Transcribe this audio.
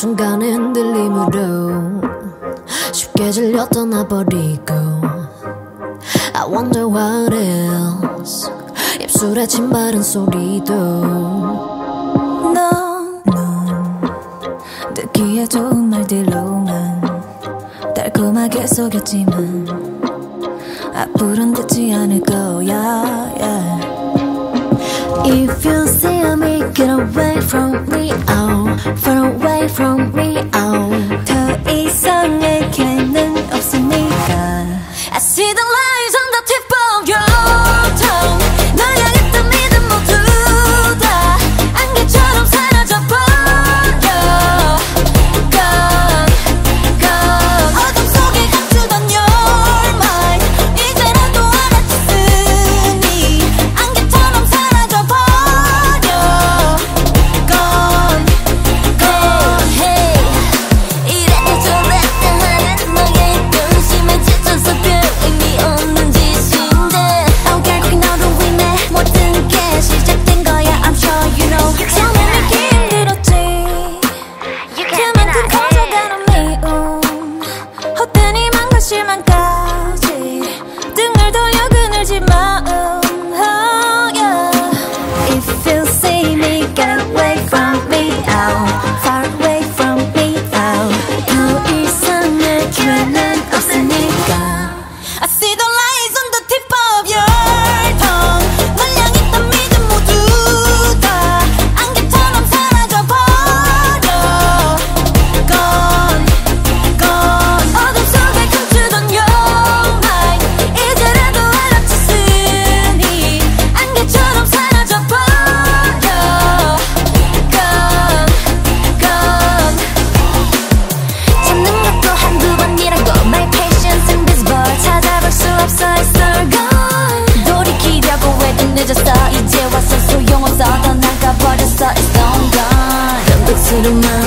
순간의 흔들림으로 쉽게 질려 떠나버리고 I wonder what else 입술에 침 바른 소리도 너는 듣기에 좋은 말들로만 달콤하게 속였지만 앞으로는 듣지 않을 거야 yeah. If you see me get away from me oh far away from me oh 더 이상 내게는 없으니까 I see the lies on the tip of your tongue 널 향했던 믿음 모두 다 안개처럼 사라져버려 Gone 어둠 속에 감추던 your mind 이제라도 알아챘으니 안개처럼 사라져버려 Gone Hey 이랬다 저랬다 하는 너의 변심에 지쳐서 별 의미 없는 짓인데 결국 너로 인해 모든 게 시작된 거야 I'm sure you know 처음엔 믿기 힘들었지 그만큼 커져가는 미움 헛된 희망과 실망까지 등을 돌려 그늘진 마음 oh, yeah. If you see me get away from me out far away from me out 더 이상 내 기회는 없으니까 I see the lies on the tip of your tongue 널 향했던 믿음 모두 다 안개처럼 사라져버려 Gone Gone 어둠 속에 감추던 your mind 이제라도 알아챘으니 안개처럼 사라져버려 Gone Gone 참는 것도 한두 번이라고 My patience invisible 찾아볼 수 없어 It's all gone 돌이키려고 해도 늦었어 이제 와서 소용없어 떠나가버렸어 It's all gone 변덕스러운